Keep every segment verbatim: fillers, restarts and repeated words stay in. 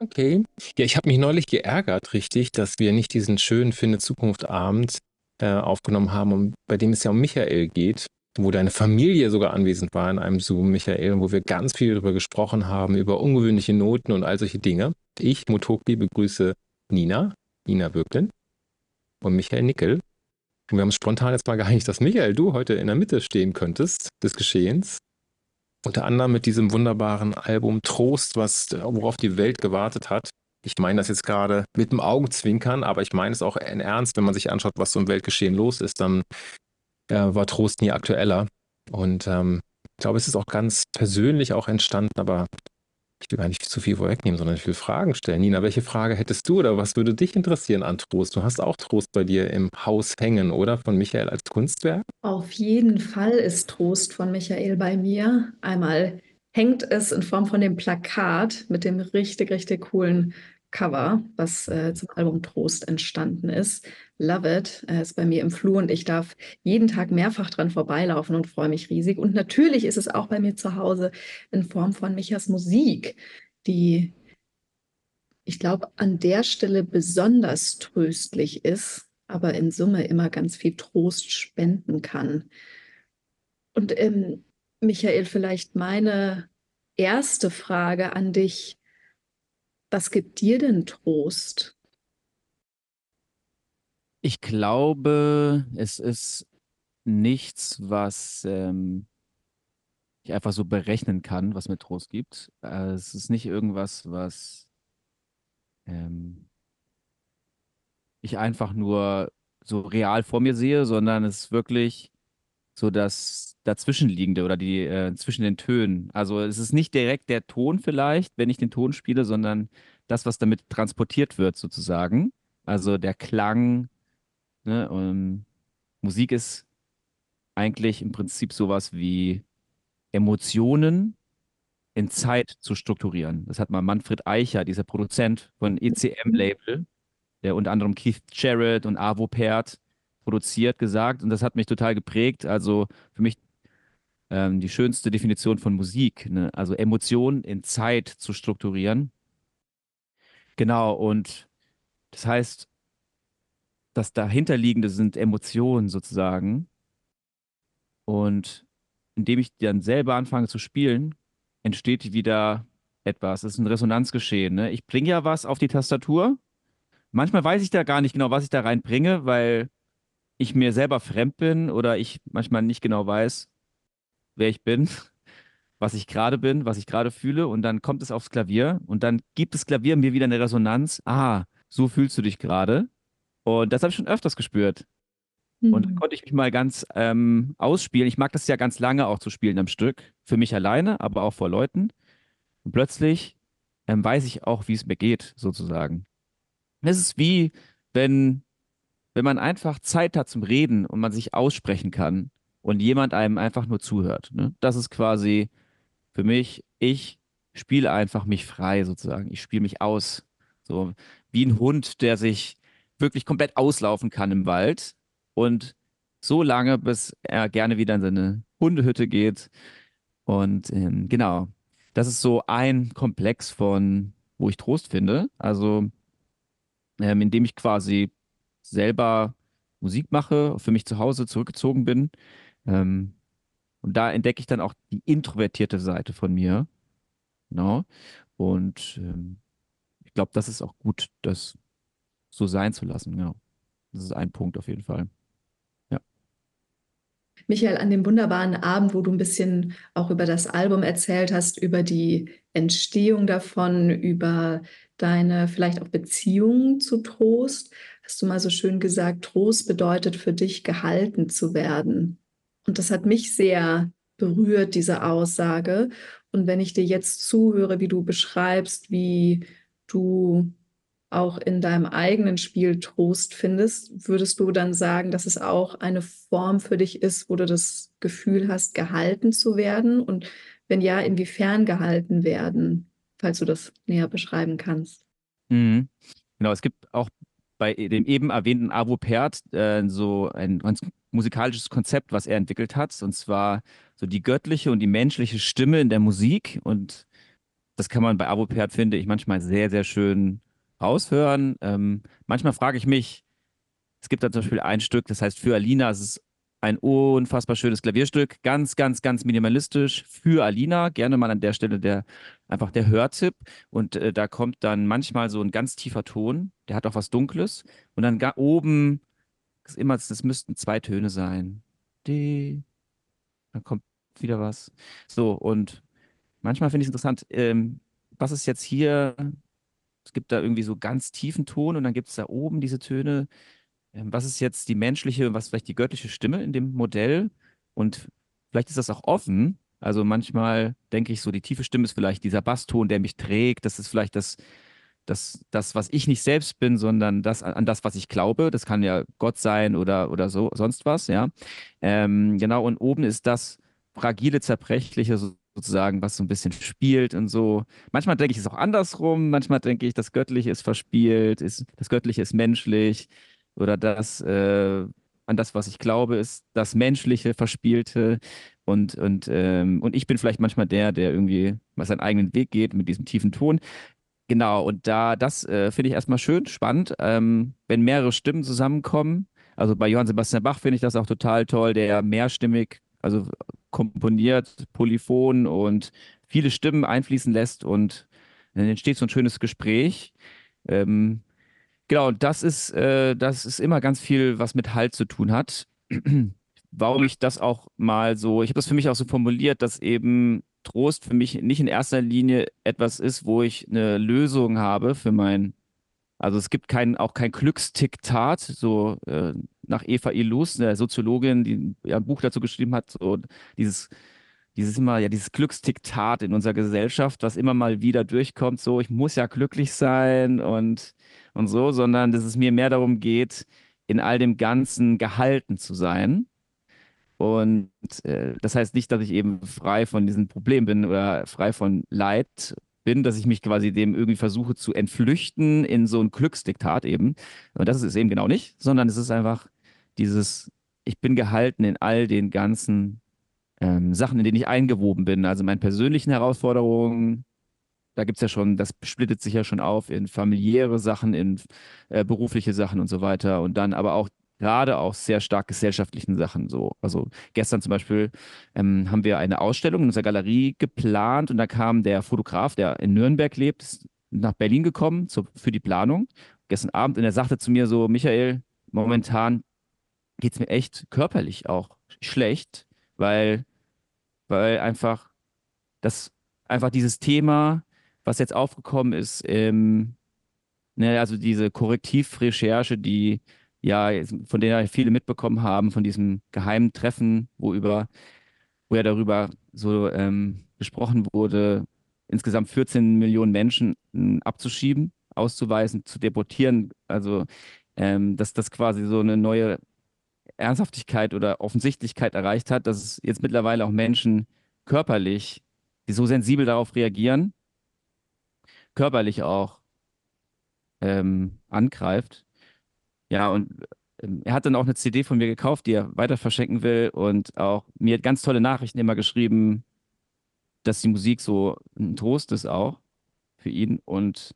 Okay. Ja, ich habe mich neulich geärgert, richtig, dass wir nicht diesen schönen Finde Zukunft Abend äh, aufgenommen haben, um, bei dem es ja um Michael geht, wo deine Familie sogar anwesend war in einem Zoom, Michael, und wo wir ganz viel darüber gesprochen haben, über ungewöhnliche Noten und all solche Dinge. Ich, Motoki, begrüße Nina, Nina Böcklin und Michael Nickel. Und wir haben uns spontan jetzt mal geeinigt, dass Michael, du heute in der Mitte stehen könntest des Geschehens. Unter anderem mit diesem wunderbaren Album Trost, was, worauf die Welt gewartet hat. Ich meine das jetzt gerade mit dem Augenzwinkern, aber ich meine es auch in Ernst, wenn man sich anschaut, was so im Weltgeschehen los ist, dann äh, war Trost nie aktueller. Und ähm, ich glaube, es ist auch ganz persönlich auch entstanden, aber ich will gar nicht zu viel vorwegnehmen, sondern ich will Fragen stellen. Nina, welche Frage hättest du oder was würde dich interessieren an Trost? Du hast auch Trost bei dir im Haus hängen, oder? Von Michael als Kunstwerk? Auf jeden Fall ist Trost von Michael bei mir. Einmal hängt es in Form von dem Plakat mit dem richtig, richtig coolen Cover, was äh, zum Album Trost entstanden ist. Love it. Er ist bei mir im Flur und ich darf jeden Tag mehrfach dran vorbeilaufen und freue mich riesig. Und natürlich ist es auch bei mir zu Hause in Form von Michas Musik, die ich glaube, an der Stelle besonders tröstlich ist, aber in Summe immer ganz viel Trost spenden kann. Und ähm, Michael, vielleicht meine erste Frage an dich. Was gibt dir denn Trost? Ich glaube, es ist nichts, was ähm, ich einfach so berechnen kann, was mir Trost gibt. Äh, es ist nicht irgendwas, was ähm, ich einfach nur so real vor mir sehe, sondern es ist wirklich so das Dazwischenliegende oder die äh, zwischen den Tönen. Also es ist nicht direkt der Ton vielleicht, wenn ich den Ton spiele, sondern das, was damit transportiert wird, sozusagen. Also der Klang, ne? Und Musik ist eigentlich im Prinzip sowas wie Emotionen in Zeit zu strukturieren. Das hat mal Manfred Eicher, dieser Produzent von E C M-Label, der unter anderem Keith Jarrett und Arvo Pärt produziert, gesagt. Und das hat mich total geprägt. Also für mich ähm, die schönste Definition von Musik, ne? Also Emotionen in Zeit zu strukturieren. Genau, und das heißt, das dahinterliegende sind Emotionen sozusagen. Und indem ich dann selber anfange zu spielen, entsteht wieder etwas. Es ist ein Resonanzgeschehen, ne? Ich bringe ja was auf die Tastatur. Manchmal weiß ich da gar nicht genau, was ich da reinbringe, weil ich mir selber fremd bin oder ich manchmal nicht genau weiß, wer ich bin, was ich gerade bin, was ich gerade fühle. Und dann kommt es aufs Klavier und dann gibt das Klavier mir wieder eine Resonanz. Ah, so fühlst du dich gerade. Und das habe ich schon öfters gespürt. Und dann Hm. konnte ich mich mal ganz ähm, ausspielen. Ich mag das ja ganz lange auch zu spielen am Stück. Für mich alleine, aber auch vor Leuten. Und plötzlich ähm, weiß ich auch, wie es mir geht, sozusagen. Es ist wie, wenn, wenn man einfach Zeit hat zum Reden und man sich aussprechen kann und jemand einem einfach nur zuhört. Ne? Das ist quasi für mich, ich spiele einfach mich frei, sozusagen. Ich spiele mich aus. So wie ein Hund, der sich wirklich komplett auslaufen kann im Wald und so lange, bis er gerne wieder in seine Hundehütte geht. Und ähm, genau, das ist so ein Komplex von, wo ich Trost finde. Also, ähm, indem ich quasi selber Musik mache, für mich zu Hause zurückgezogen bin. Ähm, und da entdecke ich dann auch die introvertierte Seite von mir. Genau. Und ähm, ich glaube, das ist auch gut, das so sein zu lassen. Ja, das ist ein Punkt auf jeden Fall. Ja. Michael, an dem wunderbaren Abend, wo du ein bisschen auch über das Album erzählt hast, über die Entstehung davon, über deine vielleicht auch Beziehung zu Trost, hast du mal so schön gesagt, Trost bedeutet für dich, gehalten zu werden. Und das hat mich sehr berührt, diese Aussage. Und wenn ich dir jetzt zuhöre, wie du beschreibst, wie du auch in deinem eigenen Spiel Trost findest, würdest du dann sagen, dass es auch eine Form für dich ist, wo du das Gefühl hast, gehalten zu werden? Und wenn ja, inwiefern gehalten werden, falls du das näher beschreiben kannst? Mhm. Genau, es gibt auch bei dem eben erwähnten Arvo Pärt äh, so ein ganz musikalisches Konzept, was er entwickelt hat, und zwar so die göttliche und die menschliche Stimme in der Musik. Und das kann man bei Avopert, finde ich, manchmal sehr, sehr schön raushören. Ähm, manchmal frage ich mich, es gibt da zum Beispiel ein Stück, das heißt für Alina, es ist ein unfassbar schönes Klavierstück, ganz, ganz, ganz minimalistisch für Alina. Gerne mal an der Stelle der einfach der Hörtipp. Und äh, da kommt dann manchmal so ein ganz tiefer Ton, der hat auch was Dunkles. Und dann ga- oben ist immer, das müssten zwei Töne sein. Die, dann kommt wieder was. So, und manchmal finde ich es interessant, ähm, was ist jetzt hier? Es gibt da irgendwie so ganz tiefen Ton und dann gibt es da oben diese Töne. Ähm, was ist jetzt die menschliche und was vielleicht die göttliche Stimme in dem Modell? Und vielleicht ist das auch offen. Also manchmal denke ich so, die tiefe Stimme ist vielleicht dieser Basston, der mich trägt. Das ist vielleicht das, das, das, was ich nicht selbst bin, sondern das an das, was ich glaube. Das kann ja Gott sein oder, oder so, sonst was, ja. Ähm, genau, und oben ist das fragile, zerbrechliche so, sozusagen, was so ein bisschen spielt und so. Manchmal denke ich es auch andersrum. Manchmal denke ich, das Göttliche ist verspielt, ist, das Göttliche ist menschlich oder das, äh, an das, was ich glaube, ist das Menschliche, Verspielte. Und, und, ähm, und ich bin vielleicht manchmal der, der irgendwie mal seinen eigenen Weg geht mit diesem tiefen Ton. Genau, und da, das äh, finde ich erstmal schön, spannend, ähm, wenn mehrere Stimmen zusammenkommen. Also bei Johann Sebastian Bach finde ich das auch total toll, der mehrstimmig, also komponiert, polyphon und viele Stimmen einfließen lässt und dann entsteht so ein schönes Gespräch. Ähm, Genau, und das ist, äh, das ist immer ganz viel, was mit Halt zu tun hat. Warum ich das auch mal so, ich habe das für mich auch so formuliert, dass eben Trost für mich nicht in erster Linie etwas ist, wo ich eine Lösung habe für mein, also es gibt kein, auch kein Glücksdiktat, so äh, nach Eva Illouz, eine Soziologin, die ja ein Buch dazu geschrieben hat, so dieses dieses immer, ja, dieses Glücksdiktat in unserer Gesellschaft, was immer mal wieder durchkommt, so, ich muss ja glücklich sein und, und so, sondern dass es mir mehr darum geht, in all dem Ganzen gehalten zu sein. Und äh, das heißt nicht, dass ich eben frei von diesem Problem bin oder frei von Leid bin, dass ich mich quasi dem irgendwie versuche zu entflüchten in so ein Glücksdiktat eben. Und das ist es eben genau nicht, sondern es ist einfach dieses, ich bin gehalten in all den ganzen ähm, Sachen, in denen ich eingewoben bin. Also meine persönlichen Herausforderungen, da gibt es ja schon, das splittet sich ja schon auf in familiäre Sachen, in äh, berufliche Sachen und so weiter. Und dann aber auch gerade auch sehr stark gesellschaftlichen Sachen. So, also gestern zum Beispiel ähm, haben wir eine Ausstellung in unserer Galerie geplant und da kam der Fotograf, der in Nürnberg lebt, ist nach Berlin gekommen zu, für die Planung gestern Abend und er sagte zu mir so, Michael, momentan geht es mir echt körperlich auch schlecht, weil weil einfach das einfach dieses Thema, was jetzt aufgekommen ist, ähm, ne, also diese Korrektivrecherche, die ja, von der ja viele mitbekommen haben, von diesem geheimen Treffen, wo über, wo ja darüber so ähm, gesprochen wurde, insgesamt vierzehn Millionen Menschen ähm, abzuschieben, auszuweisen, zu deportieren, also ähm, dass das quasi so eine neue Ernsthaftigkeit oder Offensichtlichkeit erreicht hat, dass es jetzt mittlerweile auch Menschen körperlich, die so sensibel darauf reagieren, körperlich auch ähm, angreift. Ja, und ähm, er hat dann auch eine C D von mir gekauft, die er weiter verschenken will und auch mir ganz tolle Nachrichten immer geschrieben, dass die Musik so ein Trost ist auch für ihn und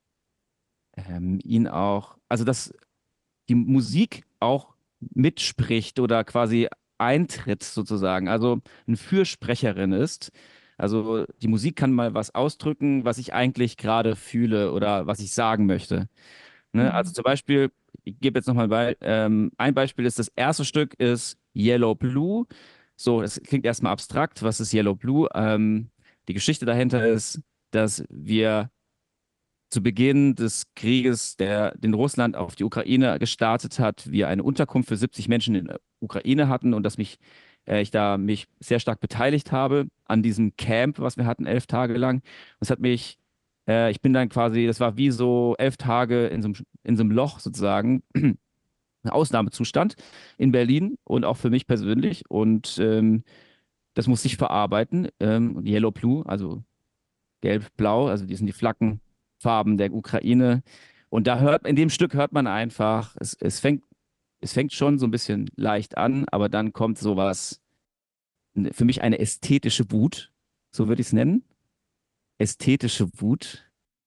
ähm, ihn auch, also dass die Musik auch mitspricht oder quasi eintritt sozusagen, also eine Fürsprecherin ist. Also die Musik kann mal was ausdrücken, was ich eigentlich gerade fühle oder was ich sagen möchte. Ne? Also Mhm. zum Beispiel, ich gebe jetzt nochmal bei, ähm, ein Beispiel ist, das erste Stück ist Yellow Blue. So, das klingt erstmal abstrakt. Was ist Yellow Blue? Ähm, die Geschichte dahinter ist, dass wir zu Beginn des Krieges, der den Russland auf die Ukraine gestartet hat, wir eine Unterkunft für siebzig Menschen in der Ukraine hatten und dass mich, äh, ich da mich sehr stark beteiligt habe an diesem Camp, was wir hatten, elf Tage lang. Das hat mich, äh, ich bin dann quasi, das war wie so elf Tage in so einem, in so einem Loch sozusagen, ein Ausnahmezustand in Berlin und auch für mich persönlich. Und ähm, das musste ich verarbeiten. Ähm, Yellow Blue, also Gelb-Blau, also die sind die Flaggenfarben der Ukraine. Und da hört, in dem Stück hört man einfach, es, es fängt, es fängt schon so ein bisschen leicht an, aber dann kommt sowas, für mich eine ästhetische Wut, so würde ich es nennen. ästhetische Wut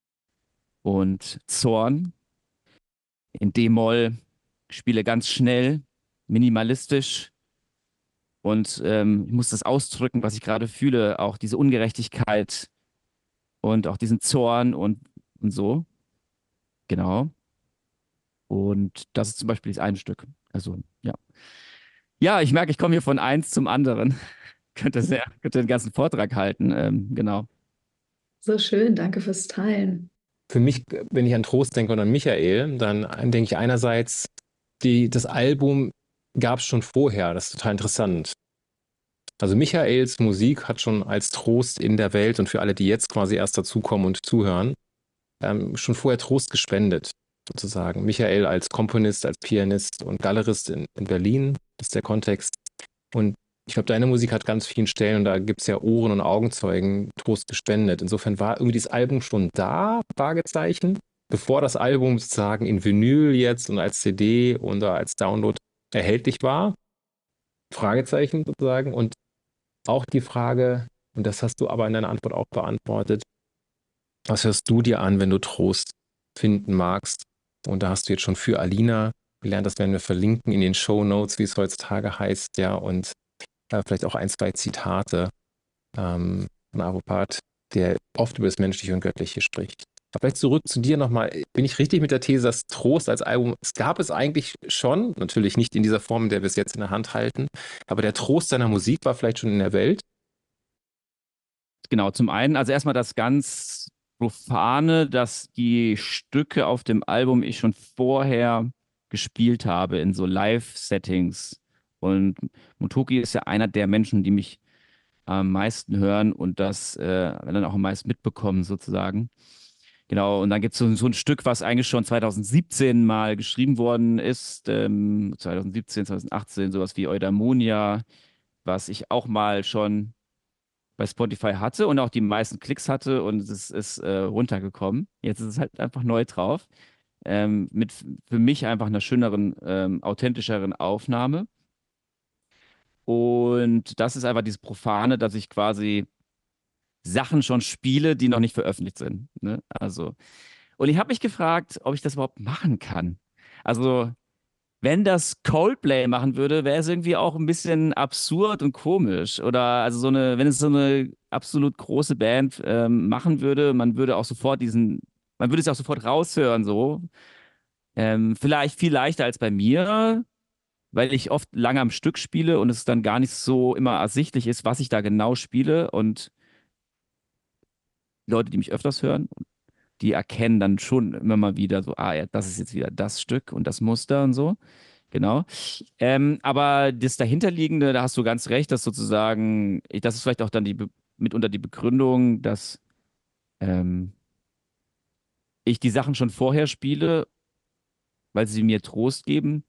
und Zorn in D-Moll, spiele ganz schnell, minimalistisch und ähm, ich muss das ausdrücken, was ich gerade fühle, auch diese Ungerechtigkeit und auch diesen Zorn und, und so. Genau. Und das ist zum Beispiel das eine Stück. Also, ja. Ja, ich merke, ich komme hier von eins zum anderen. Könnte sehr, könnte den ganzen Vortrag halten. Ähm, genau. So schön, danke fürs Teilen. Für mich, wenn ich an Trost denke und an Michael, dann denke ich einerseits, die, das Album gab es schon vorher. Das ist total interessant. Also Michaels Musik hat schon als Trost in der Welt und für alle, die jetzt quasi erst dazukommen und zuhören, ähm, schon vorher Trost gespendet, sozusagen. Michael als Komponist, als Pianist und Galerist in, in Berlin, das ist der Kontext. Und ich glaube, deine Musik hat ganz vielen Stellen, und da gibt es ja Ohren- und Augenzeugen, Trost gespendet. Insofern war irgendwie das Album schon da, Fragezeichen, bevor das Album sozusagen in Vinyl jetzt und als C D oder als Download erhältlich war, Fragezeichen sozusagen. Und auch die Frage, und das hast du aber in deiner Antwort auch beantwortet, was hörst du dir an, wenn du Trost finden magst? Und da hast du jetzt schon für Alina gelernt, das werden wir verlinken in den Show Notes, wie es heutzutage heißt, ja, und äh, vielleicht auch ein, zwei Zitate ähm, von Arupat, der oft über das Menschliche und Göttliche spricht. Aber vielleicht zurück zu dir nochmal. Bin ich richtig mit der These, dass Trost als Album, es gab es eigentlich schon, natürlich nicht in dieser Form, in der wir es jetzt in der Hand halten, aber der Trost deiner Musik war vielleicht schon in der Welt? Genau, zum einen, also erstmal das ganz Profane, dass die Stücke auf dem Album ich schon vorher gespielt habe in so Live-Settings. Und Motoki ist ja einer der Menschen, die mich am meisten hören und das äh, dann auch am meisten mitbekommen, sozusagen. Genau, und dann gibt es so, so ein Stück, was eigentlich schon zwanzig siebzehn mal geschrieben worden ist, ähm, zwanzig siebzehn, zwanzig achtzehn, sowas wie Eudaimonia, was ich auch mal schon bei Spotify hatte und auch die meisten Klicks hatte und es ist äh, runtergekommen. Jetzt ist es halt einfach neu drauf. Ähm, mit für mich einfach einer schöneren, ähm, authentischeren Aufnahme. Und das ist einfach dieses Profane, dass ich quasi Sachen schon spiele, die noch nicht veröffentlicht sind. Ne? Also, und ich habe mich gefragt, ob ich das überhaupt machen kann. Also, wenn das Coldplay machen würde, wäre es irgendwie auch ein bisschen absurd und komisch. Oder also so eine, wenn es so eine absolut große Band ähm, machen würde, man würde auch sofort diesen, man würde es auch sofort raushören, so. Ähm, vielleicht viel leichter als bei mir, weil ich oft lange am Stück spiele und es dann gar nicht so immer ersichtlich ist, was ich da genau spiele. Und Leute, die mich öfters hören, die erkennen dann schon immer mal wieder so, ah ja, das ist jetzt wieder das Stück und das Muster und so. Genau. Ähm, aber das dahinterliegende, da hast du ganz recht, dass sozusagen, das ist vielleicht auch dann die Be- mitunter die Begründung, dass ähm, ich die Sachen schon vorher spiele, weil sie mir Trost geben.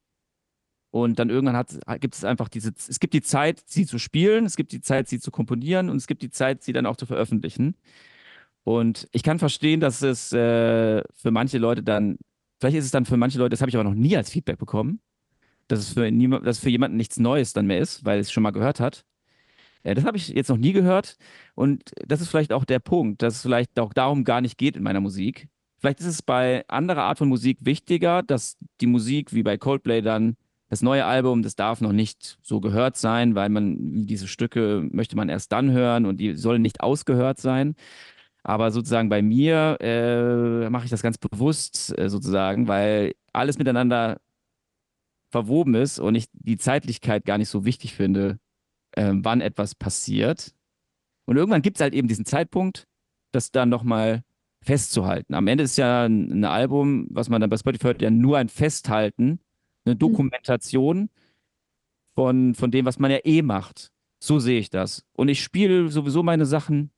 Und dann irgendwann hat, gibt es einfach diese, es gibt die Zeit, sie zu spielen, es gibt die Zeit, sie zu komponieren und es gibt die Zeit, sie dann auch zu veröffentlichen. Und ich kann verstehen, dass es äh, für manche Leute dann, vielleicht ist es dann für manche Leute, das habe ich aber noch nie als Feedback bekommen, dass es für niemand, dass es für jemanden nichts Neues dann mehr ist, weil es schon mal gehört hat. Äh, das habe ich jetzt noch nie gehört. Und das ist vielleicht auch der Punkt, dass es vielleicht auch darum gar nicht geht in meiner Musik. Vielleicht ist es bei anderer Art von Musik wichtiger, dass die Musik wie bei Coldplay dann das neue Album, das darf noch nicht so gehört sein, weil man diese Stücke möchte man erst dann hören und die sollen nicht ausgehört sein. Aber sozusagen bei mir äh, mache ich das ganz bewusst äh, sozusagen, weil alles miteinander verwoben ist und ich die Zeitlichkeit gar nicht so wichtig finde, ähm, wann etwas passiert. Und irgendwann gibt es halt eben diesen Zeitpunkt, das dann nochmal festzuhalten. Am Ende ist ja ein, ein Album, was man dann bei Spotify hört, ja nur ein Festhalten, eine Hm. Dokumentation von, von dem, was man ja eh macht. So sehe ich das. Und ich spiele sowieso meine Sachen.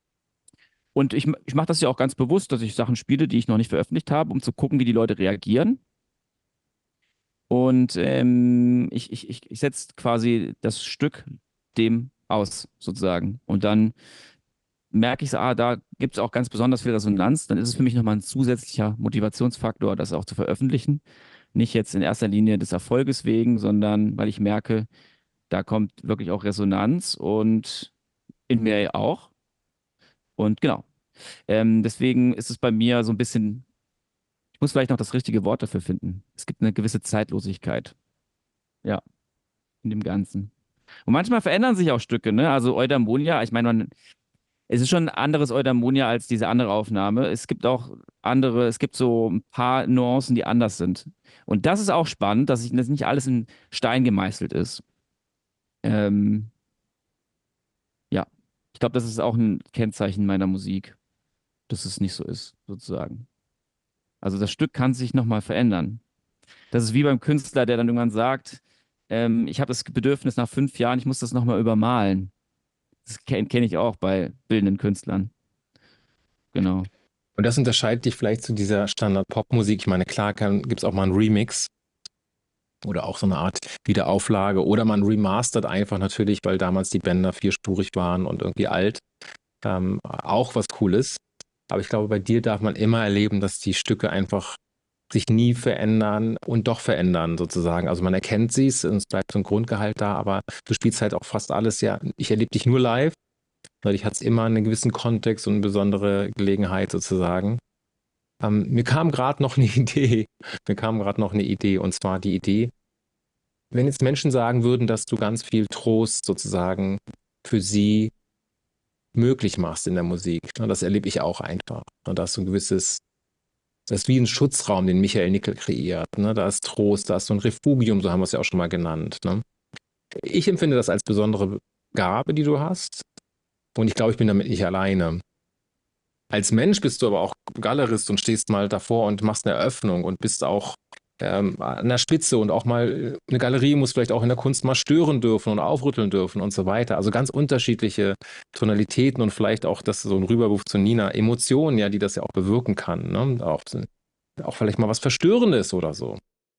Und ich, ich mache das ja auch ganz bewusst, dass ich Sachen spiele, die ich noch nicht veröffentlicht habe, um zu gucken, wie die Leute reagieren. Und ähm, ich, ich, ich, ich setze quasi das Stück dem aus, sozusagen. Und dann merke ich so, ah, da gibt es auch ganz besonders viel Resonanz. Dann ist es für mich nochmal ein zusätzlicher Motivationsfaktor, das auch zu veröffentlichen. Nicht jetzt in erster Linie des Erfolges wegen, sondern weil ich merke, da kommt wirklich auch Resonanz und in mir auch. Und genau. Ähm, deswegen ist es bei mir so ein bisschen, ich muss vielleicht noch das richtige Wort dafür finden. Es gibt eine gewisse Zeitlosigkeit, ja, in dem Ganzen. Und manchmal verändern sich auch Stücke, ne? Also Eudaimonia, ich meine, man, es ist schon ein anderes Eudaimonia als diese andere Aufnahme. Es gibt auch andere, es gibt so ein paar Nuancen, die anders sind. Und das ist auch spannend, dass ich, das nicht alles in Stein gemeißelt ist. Ähm, ja, ich glaube, das ist auch ein Kennzeichen meiner Musik, dass es nicht so ist, sozusagen. Also das Stück kann sich nochmal verändern. Das ist wie beim Künstler, der dann irgendwann sagt, ähm, ich habe das Bedürfnis nach fünf Jahren, ich muss das nochmal übermalen. Das kenne kenn ich auch bei bildenden Künstlern. Genau. Und das unterscheidet dich vielleicht zu dieser Standard-Pop-Musik. Ich meine, klar gibt es auch mal einen Remix oder auch so eine Art Wiederauflage oder man remastert einfach natürlich, weil damals die Bänder vierspurig waren und irgendwie alt. Ähm, auch was Cooles. Aber ich glaube, bei dir darf man immer erleben, dass die Stücke einfach sich nie verändern und doch verändern sozusagen. Also man erkennt sie es und es bleibt so ein Grundgehalt da, aber du spielst halt auch fast alles ja. Ich erlebe dich nur live, weil ich hatte es immer einen gewissen Kontext und eine besondere Gelegenheit sozusagen. Ähm, mir kam gerade noch eine Idee. Mir kam gerade noch eine Idee und zwar die Idee, wenn jetzt Menschen sagen würden, dass du ganz viel Trost sozusagen für sie möglich machst in der Musik. Ne, das erlebe ich auch einfach. Ne, da ist so ein gewisses, das ist wie ein Schutzraum, den Michael Nickel kreiert. Ne? Da ist Trost, da ist so ein Refugium, so haben wir es ja auch schon mal genannt. Ne? Ich empfinde das als besondere Gabe, die du hast. Und ich glaube, ich bin damit nicht alleine. Als Mensch bist du aber auch Galerist und stehst mal davor und machst eine Eröffnung und bist auch ähm, an der Spitze und auch mal eine Galerie muss vielleicht auch in der Kunst mal stören dürfen und aufrütteln dürfen und so weiter. Also ganz unterschiedliche Tonalitäten und vielleicht auch das so ein Rüberwurf zu Nina, Emotionen, ja, die das ja auch bewirken kann. Ne? Auch, auch vielleicht mal was Verstörendes oder so.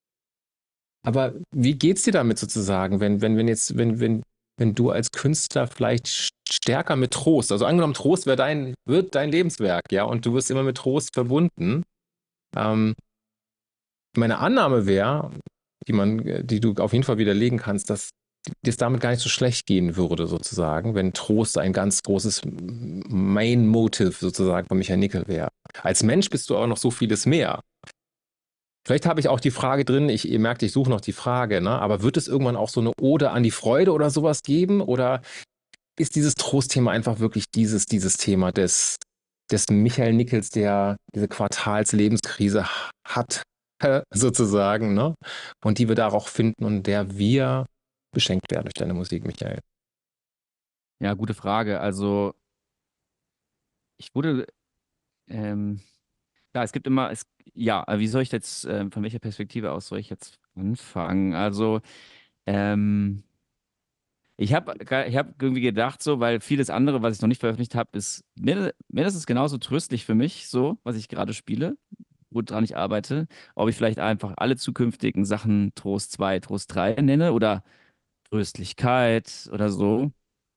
Aber wie geht's dir damit sozusagen, wenn, wenn, wenn jetzt, wenn, wenn, wenn du als Künstler vielleicht stärker mit Trost, also angenommen, Trost wäre dein, wird dein Lebenswerk, ja, und du wirst immer mit Trost verbunden. Ähm, meine Annahme wäre, die man, die du auf jeden Fall widerlegen kannst, dass dir es damit gar nicht so schlecht gehen würde, sozusagen, wenn Trost ein ganz großes Main Motive sozusagen von Michael Nickel wäre. Als Mensch bist du auch noch so vieles mehr. Vielleicht habe ich auch die Frage drin, ich, ihr merkt, ich suche noch die Frage, ne? Aber wird es irgendwann auch so eine Ode an die Freude oder sowas geben? Oder ist dieses Trostthema einfach wirklich dieses, dieses Thema des, des Michael Nickels, der diese Quartalslebenskrise hat, sozusagen, ne? Und die wir da auch finden und der wir beschenkt werden durch deine Musik, Michael. Ja, gute Frage. Also ich wurde, ähm, ja, es gibt immer, es, ja, wie soll ich jetzt, ähm, von welcher Perspektive aus soll ich jetzt anfangen? Also, ähm, ich habe ich hab irgendwie gedacht, so, weil vieles andere, was ich noch nicht veröffentlicht habe, ist mir- mindestens genauso tröstlich für mich, so, was ich gerade spiele, woran ich arbeite. Ob ich vielleicht einfach alle zukünftigen Sachen Trost zwei, Trost drei nenne oder Tröstlichkeit oder so.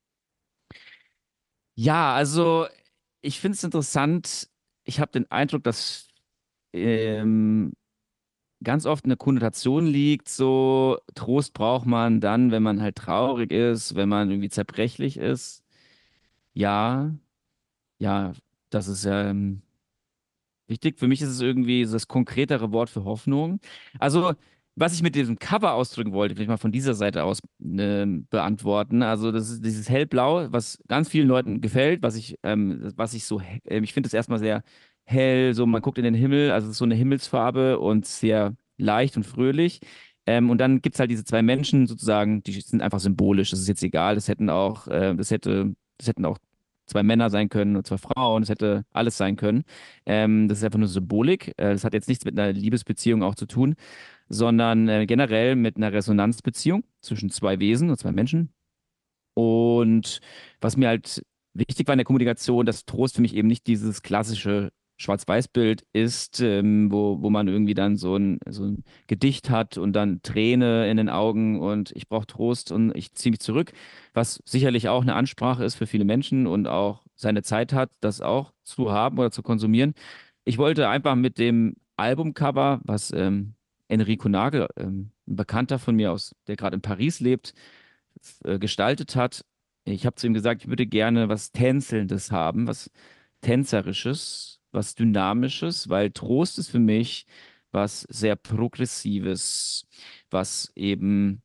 Ja, also ich finde es interessant. Ich habe den Eindruck, dass ähm, ganz oft eine Konnotation liegt, so Trost braucht man dann, wenn man halt traurig ist, wenn man irgendwie zerbrechlich ist. Ja, ja, das ist ähm, wichtig. Für mich ist es irgendwie so das konkretere Wort für Hoffnung. Also, was ich mit diesem Cover ausdrücken wollte, will ich mal von dieser Seite aus ähm, beantworten. Also, das ist dieses Hellblau, was ganz vielen Leuten gefällt, was ich, ähm, was ich so, he- ähm, ich finde es erstmal sehr hell, so man guckt in den Himmel, also es ist so eine Himmelsfarbe und sehr leicht und fröhlich. Ähm, und dann gibt es halt diese zwei Menschen sozusagen, die sind einfach symbolisch. Das ist jetzt egal, das hätten auch, äh, das hätte, das hätten auch zwei Männer sein können und zwei Frauen, das hätte alles sein können. Ähm, das ist einfach nur Symbolik. Äh, das hat jetzt nichts mit einer Liebesbeziehung auch zu tun, sondern äh, generell mit einer Resonanzbeziehung zwischen zwei Wesen und zwei Menschen. Und was mir halt wichtig war in der Kommunikation, dass Trost für mich eben nicht dieses klassische Schwarz-Weiß-Bild ist, ähm, wo, wo man irgendwie dann so ein, so ein Gedicht hat und dann Träne in den Augen und ich brauche Trost und ich ziehe mich zurück, was sicherlich auch eine Ansprache ist für viele Menschen und auch seine Zeit hat, das auch zu haben oder zu konsumieren. Ich wollte einfach mit dem Albumcover, was ähm, Enrico Nagel, ähm, ein Bekannter von mir aus, der gerade in Paris lebt, äh, gestaltet hat, ich habe zu ihm gesagt, ich würde gerne was Tänzelndes haben, was Tänzerisches, was Dynamisches, weil Trost ist für mich was sehr Progressives, was eben,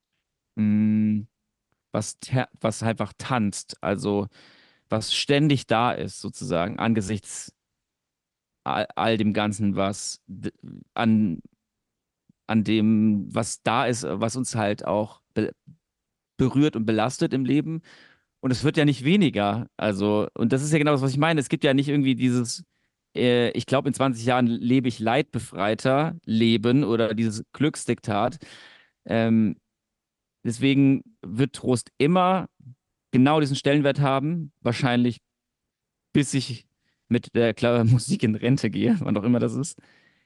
mh, was, ta- was einfach tanzt, also was ständig da ist, sozusagen, angesichts all, all dem Ganzen, was d- an, an dem, was da ist, was uns halt auch be berührt und belastet im Leben. Und es wird ja nicht weniger. Also, und das ist ja genau das, was ich meine. Es gibt ja nicht irgendwie dieses, äh, ich glaube, in zwanzig Jahren lebe ich leidbefreiter Leben oder dieses Glücksdiktat. Ähm, deswegen wird Trost immer genau diesen Stellenwert haben, wahrscheinlich bis ich mit der Kla Musik in Rente gehe, wann auch immer das ist.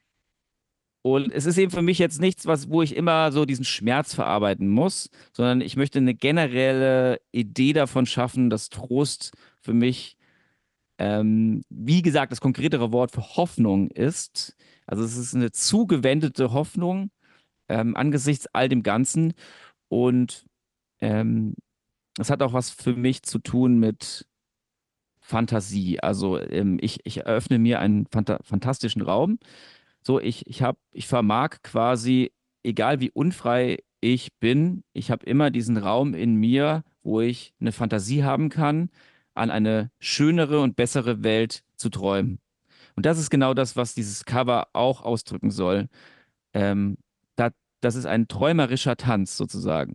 Und es ist eben für mich jetzt nichts, was, wo ich immer so diesen Schmerz verarbeiten muss, sondern ich möchte eine generelle Idee davon schaffen, dass Trost für mich, ähm, wie gesagt, das konkretere Wort für Hoffnung ist. Also es ist eine zugewendete Hoffnung, ähm, angesichts all dem Ganzen. Und ähm, es hat auch was für mich zu tun mit Fantasie. Also ähm, ich, ich eröffne mir einen fanta fantastischen Raum. So, ich, ich habe, ich vermag quasi, egal wie unfrei ich bin, ich habe immer diesen Raum in mir, wo ich eine Fantasie haben kann, an eine schönere und bessere Welt zu träumen. Und das ist genau das, was dieses Cover auch ausdrücken soll. Ähm, da, das ist ein träumerischer Tanz sozusagen.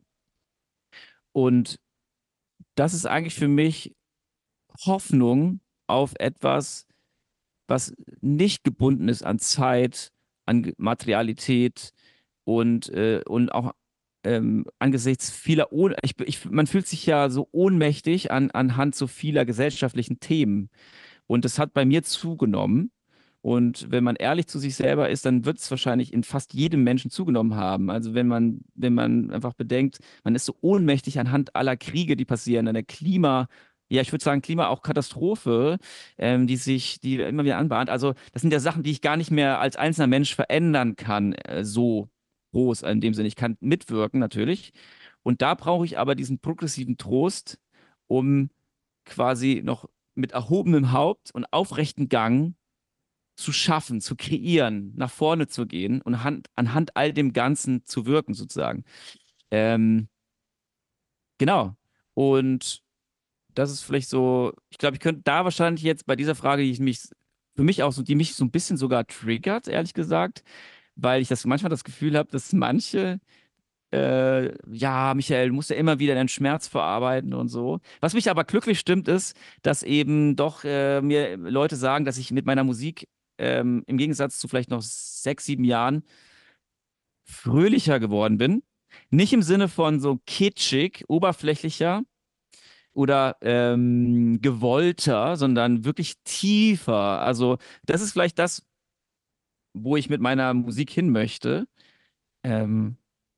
Und das ist eigentlich für mich Hoffnung auf etwas, was nicht gebunden ist an Zeit, an Ge- Materialität und, äh, und auch ähm, angesichts vieler, Ohn ich, ich, man fühlt sich ja so ohnmächtig an, anhand so vieler gesellschaftlichen Themen. Und das hat bei mir zugenommen. Und wenn man ehrlich zu sich selber ist, dann wird es wahrscheinlich in fast jedem Menschen zugenommen haben. Also wenn man, wenn man einfach bedenkt, man ist so ohnmächtig anhand aller Kriege, die passieren, an der Klima, ja, ich würde sagen, Klima auch Katastrophe, ähm, die sich, die immer wieder anbahnt. Also das sind ja Sachen, die ich gar nicht mehr als einzelner Mensch verändern kann, äh, so groß in dem Sinne. Ich kann mitwirken natürlich. Und da brauche ich aber diesen progressiven Trost, um quasi noch mit erhobenem Haupt und aufrechten Gang zu schaffen, zu kreieren, nach vorne zu gehen und hand, anhand all dem Ganzen zu wirken, sozusagen. Ähm, genau. Und das ist vielleicht so, ich glaube, ich könnte da wahrscheinlich jetzt bei dieser Frage, die ich mich, für mich auch so, die mich so ein bisschen sogar triggert, ehrlich gesagt, weil ich das manchmal das Gefühl habe, dass manche äh, ja, Michael, du musst ja immer wieder deinen Schmerz verarbeiten und so. Was mich aber glücklich stimmt, ist, dass eben doch äh, mir Leute sagen, dass ich mit meiner Musik ähm, im Gegensatz zu vielleicht noch sechs, sieben Jahren fröhlicher geworden bin. Nicht im Sinne von so kitschig, oberflächlicher oder ähm, gewollter, sondern wirklich tiefer. Also das ist vielleicht das, wo ich mit meiner Musik hin möchte. Ähm,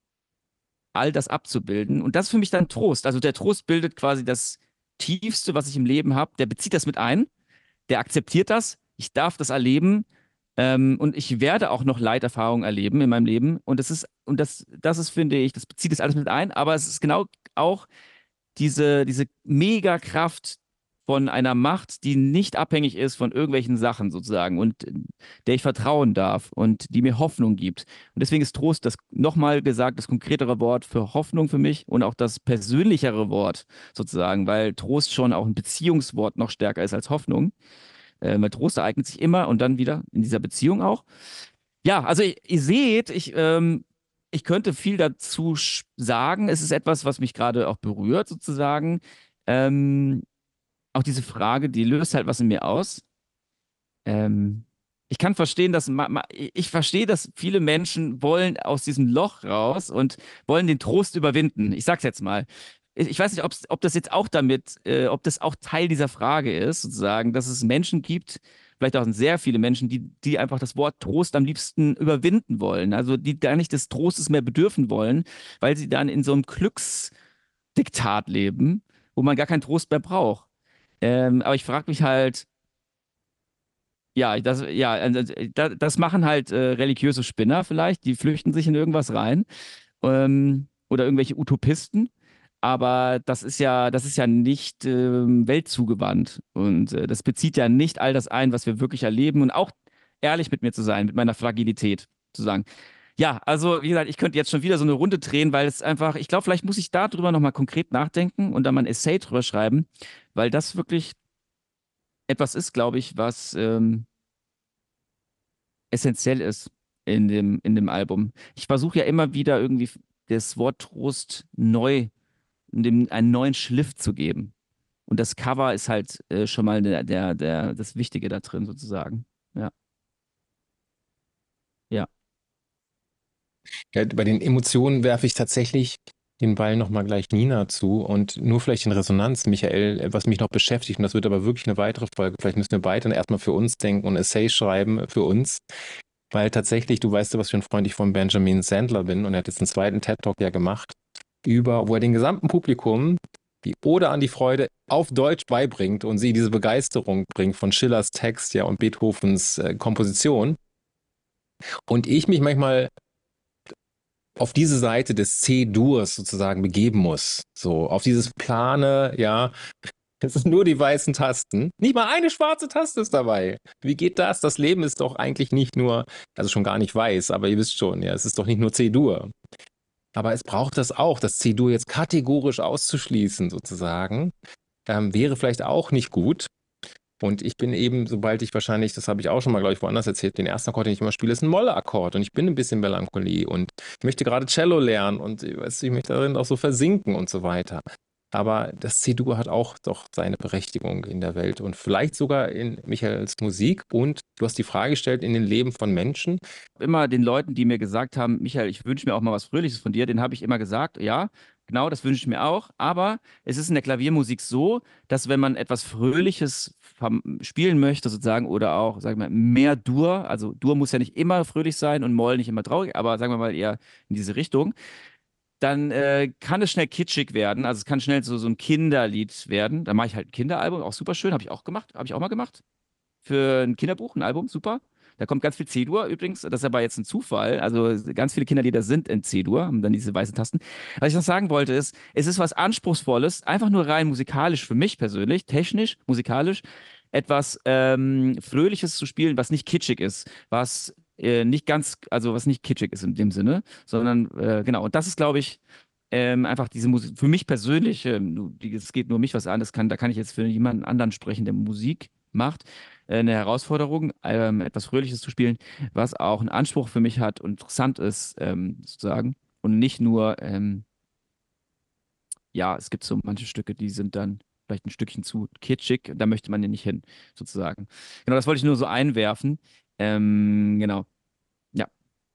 all das abzubilden. Und das ist für mich dann Trost. Also der Trost bildet quasi das Tiefste, was ich im Leben habe. Der bezieht das mit ein, der akzeptiert das. Ich darf das erleben. Ähm, und ich werde auch noch Leiterfahrungen erleben in meinem Leben. Und das ist, und das, das ist, finde ich, das bezieht das alles mit ein, aber es ist genau auch diese, diese Megakraft von einer Macht, die nicht abhängig ist von irgendwelchen Sachen sozusagen und äh, der ich vertrauen darf und die mir Hoffnung gibt. Und deswegen ist Trost das nochmal gesagt, das konkretere Wort für Hoffnung für mich und auch das persönlichere Wort sozusagen, weil Trost schon auch ein Beziehungswort noch stärker ist als Hoffnung. Äh, weil Trost ereignet sich immer und dann wieder in dieser Beziehung auch. Ja, also ihr, ihr seht, ich, ähm, ich könnte viel dazu sch- sagen. Es ist etwas, was mich gerade auch berührt, sozusagen. Ähm, auch diese Frage, die löst halt was in mir aus. Ähm, ich kann verstehen, dass ma, ma, ich verstehe, dass viele Menschen wollen aus diesem Loch raus und wollen den Trost überwinden. Ich sag's jetzt mal. Ich ich weiß nicht, ob's, ob das jetzt auch damit, äh, ob das auch Teil dieser Frage ist, sozusagen, dass es Menschen gibt, vielleicht auch sehr viele Menschen, die, die einfach das Wort Trost am liebsten überwinden wollen. Also die gar nicht des Trostes mehr bedürfen wollen, weil sie dann in so einem Glücksdiktat leben, wo man gar keinen Trost mehr braucht. Ähm, aber ich frage mich halt, ja, das, ja, also, äh, da- das machen halt äh, religiöse Spinner vielleicht, die flüchten sich in irgendwas rein ähm, oder irgendwelche Utopisten. Aber das ist ja, das ist ja nicht ähm, weltzugewandt. Und äh, das bezieht ja nicht all das ein, was wir wirklich erleben. Und auch ehrlich mit mir zu sein, mit meiner Fragilität zu sagen. Ja, also wie gesagt, ich könnte jetzt schon wieder so eine Runde drehen, weil es einfach, ich glaube, vielleicht muss ich darüber nochmal konkret nachdenken und dann mal ein Essay drüber schreiben, weil das wirklich etwas ist, glaube ich, was ähm, essentiell ist in dem, in dem Album. Ich versuche ja immer wieder irgendwie das Wort Trost neu, dem einen neuen Schliff zu geben. Und das Cover ist halt äh, schon mal der, der, der, das Wichtige da drin sozusagen. Ja, ja. Ja, bei den Emotionen werfe ich tatsächlich den Ball nochmal gleich Nina zu und nur vielleicht in Resonanz, Michael, was mich noch beschäftigt, und das wird aber wirklich eine weitere Folge, vielleicht müssen wir beide dann erstmal für uns denken und Essay schreiben für uns, weil tatsächlich, du weißt ja, was für ein Freund ich von Benjamin Sandler bin und er hat jetzt einen zweiten TED-Talk ja gemacht, über, wo er den gesamten Publikum die Ode an die Freude auf Deutsch beibringt und sie diese Begeisterung bringt von Schillers Text ja und Beethovens äh, Komposition. Und ich mich manchmal auf diese Seite des C-Durs sozusagen begeben muss. So, auf dieses Plane, ja, es sind nur die weißen Tasten. Nicht mal eine schwarze Taste ist dabei. Wie geht das? Das Leben ist doch eigentlich nicht nur, also schon gar nicht weiß, aber ihr wisst schon, ja, es ist doch nicht nur C-Dur. Aber es braucht das auch, das C-Dur jetzt kategorisch auszuschließen sozusagen, ähm, wäre vielleicht auch nicht gut. Und ich bin eben, sobald ich wahrscheinlich, das habe ich auch schon mal, glaube ich, woanders erzählt, den ersten Akkord, den ich immer spiele, ist ein Molle-Akkord. Und ich bin ein bisschen Melancholie und ich möchte gerade Cello lernen und weißt du, ich möchte darin auch so versinken und so weiter. Aber das C-Dur hat auch doch seine Berechtigung in der Welt und vielleicht sogar in Michaels Musik. Und du hast die Frage gestellt, in den Leben von Menschen. Immer den Leuten, die mir gesagt haben, Michael, ich wünsche mir auch mal was Fröhliches von dir, den habe ich immer gesagt, ja, genau, das wünsche ich mir auch. Aber es ist in der Klaviermusik so, dass wenn man etwas Fröhliches verm- spielen möchte, sozusagen, oder auch, sagen wir mal, mehr Dur, also Dur muss ja nicht immer fröhlich sein und Moll nicht immer traurig, aber sagen wir mal eher in diese Richtung, dann äh, kann es schnell kitschig werden. Also es kann schnell so, so ein Kinderlied werden. Da mache ich halt ein Kinderalbum, auch super schön, habe ich auch gemacht, habe ich auch mal gemacht. Für ein Kinderbuch, ein Album, super. Da kommt ganz viel C-Dur übrigens, das ist aber jetzt ein Zufall. Also ganz viele Kinderlieder sind in C-Dur, haben dann diese weißen Tasten. Was ich noch sagen wollte ist, es ist was Anspruchsvolles, einfach nur rein musikalisch für mich persönlich, technisch, musikalisch, etwas ähm, Fröhliches zu spielen, was nicht kitschig ist, was äh, nicht ganz, also was nicht kitschig ist in dem Sinne, sondern äh, genau. Und das ist, glaube ich, ähm, einfach diese Musik, für mich persönlich, ähm, es geht nur mich was an, das kann, da kann ich jetzt für jemanden anderen sprechen, der Musik macht, äh, eine Herausforderung, ähm, etwas Fröhliches zu spielen, was auch einen Anspruch für mich hat und interessant ist, ähm, sozusagen. Und nicht nur, ähm, ja, es gibt so manche Stücke, die sind dann vielleicht ein Stückchen zu kitschig, da möchte man ja nicht hin, sozusagen. Genau, das wollte ich nur so einwerfen. Ähm, genau, ja.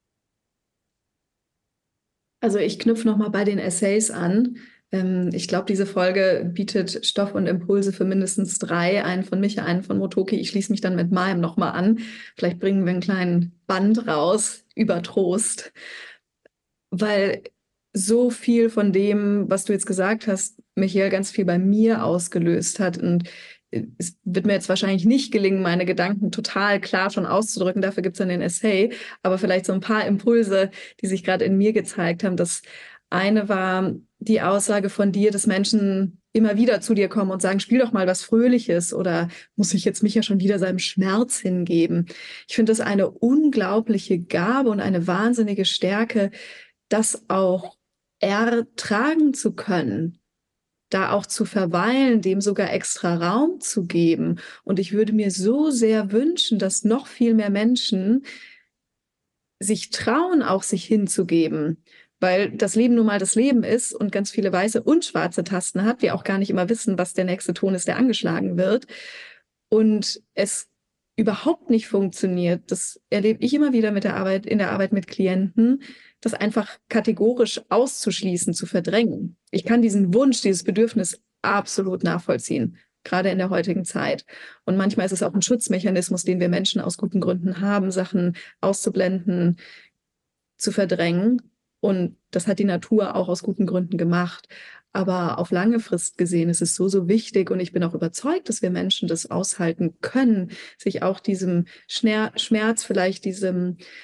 Also ich knüpfe nochmal bei den Essays an. Ähm, ich glaube, diese Folge bietet Stoff und Impulse für mindestens drei, einen von Micha, einen von Motoki. Ich schließe mich dann mit meinem nochmal an. Vielleicht bringen wir einen kleinen Band raus über Trost, weil so viel von dem, was du jetzt gesagt hast, Michael, ganz viel bei mir ausgelöst hat. Und es wird mir jetzt wahrscheinlich nicht gelingen, meine Gedanken total klar schon auszudrücken. Dafür gibt es dann den Essay. Aber vielleicht so ein paar Impulse, die sich gerade in mir gezeigt haben. Das eine war die Aussage von dir, dass Menschen immer wieder zu dir kommen und sagen, spiel doch mal was Fröhliches oder muss ich jetzt mich ja schon wieder seinem Schmerz hingeben? Ich finde das eine unglaubliche Gabe und eine wahnsinnige Stärke, das auch ertragen zu können, da auch zu verweilen, dem sogar extra Raum zu geben. Und ich würde mir so sehr wünschen, dass noch viel mehr Menschen sich trauen, auch sich hinzugeben, weil das Leben nun mal das Leben ist und ganz viele weiße und schwarze Tasten hat, wir auch gar nicht immer wissen, was der nächste Ton ist, der angeschlagen wird. Und es überhaupt nicht funktioniert, das erlebe ich immer wieder mit der Arbeit, in der Arbeit mit Klienten, das einfach kategorisch auszuschließen, zu verdrängen. Ich kann diesen Wunsch, dieses Bedürfnis absolut nachvollziehen, gerade in der heutigen Zeit. Und manchmal ist es auch ein Schutzmechanismus, den wir Menschen aus guten Gründen haben, Sachen auszublenden, zu verdrängen. Und das hat die Natur auch aus guten Gründen gemacht. Aber auf lange Frist gesehen ist es so, so wichtig. Und ich bin auch überzeugt, dass wir Menschen das aushalten können, sich auch diesem Schmerz, vielleicht diesem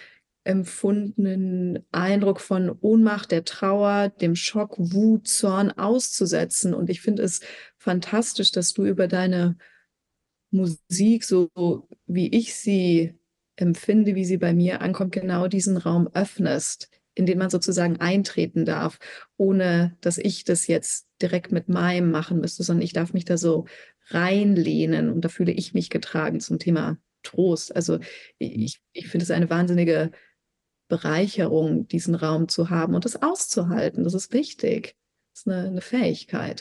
empfundenen Eindruck von Ohnmacht, der Trauer, dem Schock, Wut, Zorn auszusetzen. Und ich finde es fantastisch, dass du über deine Musik, so wie ich sie empfinde, wie sie bei mir ankommt, genau diesen Raum öffnest, in den man sozusagen eintreten darf, ohne dass ich das jetzt direkt mit meinem machen müsste, sondern ich darf mich da so reinlehnen und da fühle ich mich getragen zum Thema Trost. Also ich, ich finde es eine wahnsinnige Bereicherung, diesen Raum zu haben und das auszuhalten. Das ist wichtig. Das ist eine, eine Fähigkeit.